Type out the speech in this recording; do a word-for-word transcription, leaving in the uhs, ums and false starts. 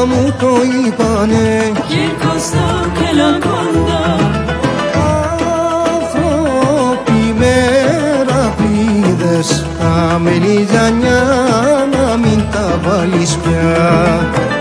μου το είπανε Κυρ Κώστα και Λακώντα. Άνθρωποι με ραπίδες, τα μελιτζανιά να μην τα βάλεις πια.